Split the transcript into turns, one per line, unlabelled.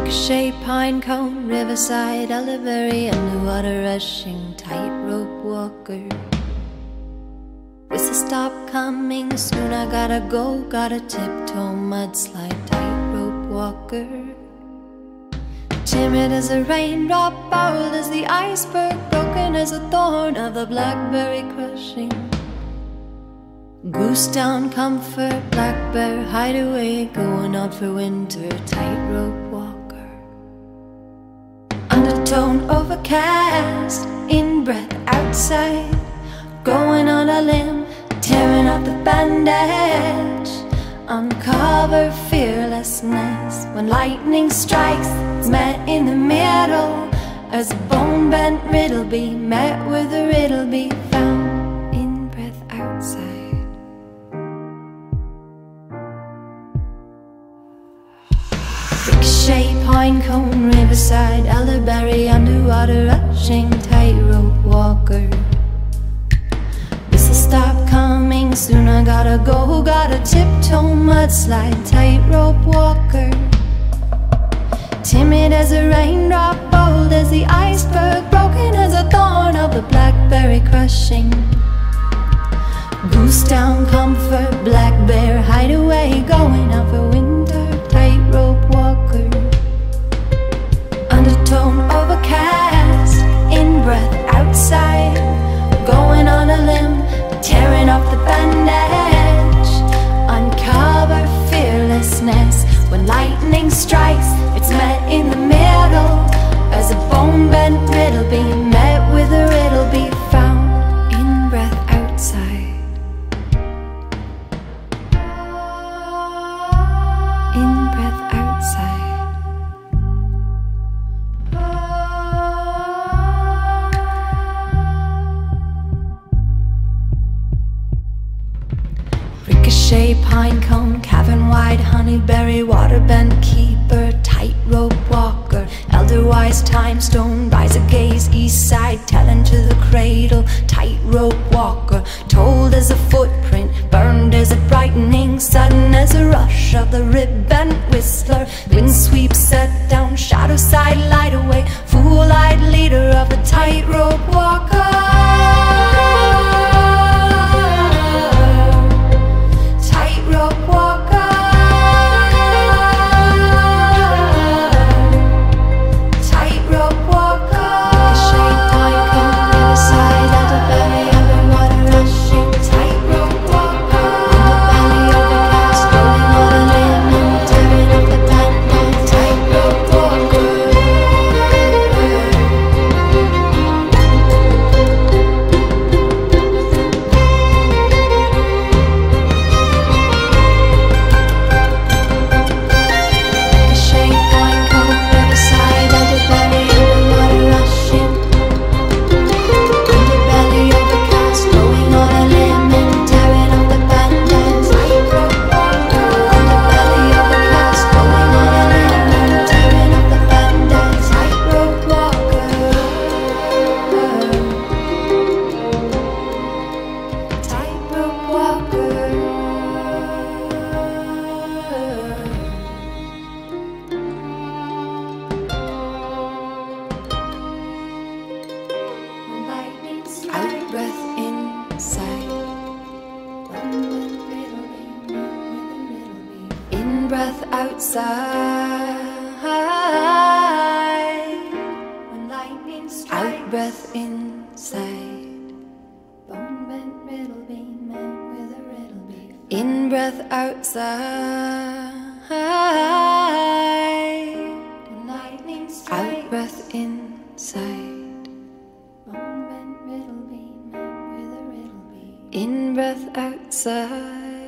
Ricochet, pine cone, riverside, elderberry, underwater rushing, tightrope walker. Whistle stop coming soon, I gotta go, gotta tiptoe, mudslide, tightrope walker. Timid as a raindrop, bold as the iceberg, broken as a thorn of the blackberry crushing. Goose down, comfort, black bear, hideaway, going out for winter, tightrope walker. Undertone, overcast, in breath, outside, going on a limb, tearing off the bandage. Uncover fearlessness when lightning strikes, it's met in the middle, as a bone bent riddle be met with a riddle be found in breath outside. Ricochet, pine cone, riverside, elderberry, underwater rushing, tightrope walker. Whistle stop coming soon, I gotta go, gotta tiptoe, mudslide, tightrope walker. Timid as a raindrop, bold as the iceberg, broken as a thorn of the blackberry crushing. Goose down, comfort, black bear, hideaway, going out for winter, tightrope walker. Undertone, overcast, in breath, outside, going on a limb, tearing off the bandage. Uncover fearlessness when lightning strikes, it's met in the middle, as a bone bent riddle be met with a riddle be found in breath outside. In breath outside. Ricochet, pine cone, cavern wide, honeyberry, waterbend keeper, tightrope walker. Elderwise, time stone, rise a gaze, east side, telling to the cradle, tightrope walker. Told as a footprint, burned as a brightening, sudden as a rush of the ribbon whistler. Wind sweeps set down, shadow side, light away, fool-eyed leader of the tightrope walker. Breath outside when lightning strikes. Out breath inside. Bone bent riddle be met with a riddle be. In breath outside when lightning strikes. Out breath inside. Bone bent riddle be met with a riddle be. In breath outside.